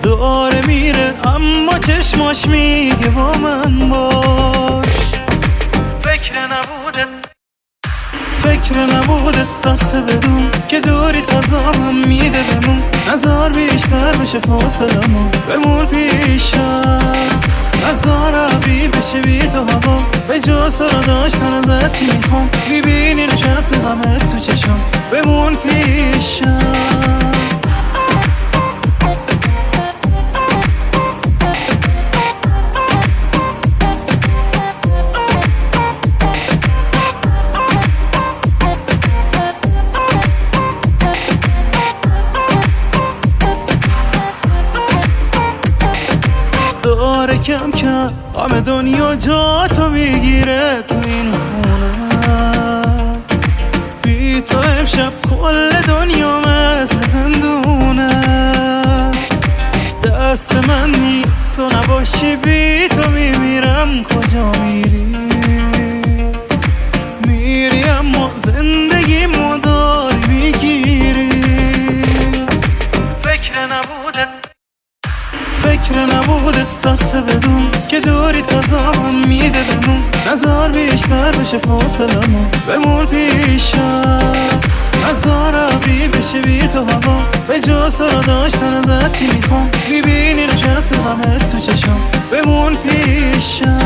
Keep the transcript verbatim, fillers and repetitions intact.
داره میره اما چشماش میگه با من باش. فکر نبودت فکر نبودت سخته بدون که دوری تازامم میده بمون. نزار بیشتر بشه فاصلمون بمون پیشم. نزار عبی بشه بی تو هوا به جز تو رو داشتن ازت چی میخوام. میبینی نشسته همه تو چشم بمون پیشم. داره کم کم همه دنیا جا تو میگیره تو این خونه. بی تو امشب کل دنیا مثل زندونه. دست من نیست تو نباشی بی تو میمیرم. کجا میری میری اما زندگی مداری میگیری. فکر نبودت فکر نبودت سخته بدون که دوری تازامم میده بمون. نزار بیشتر بشه فاصلمون بمون پیشم. نزار عبی بشه بی تو هوا به جز تو رو داشتن ازت چی میخوام. میبینی نشسته همه تو چشم بمون پیشم.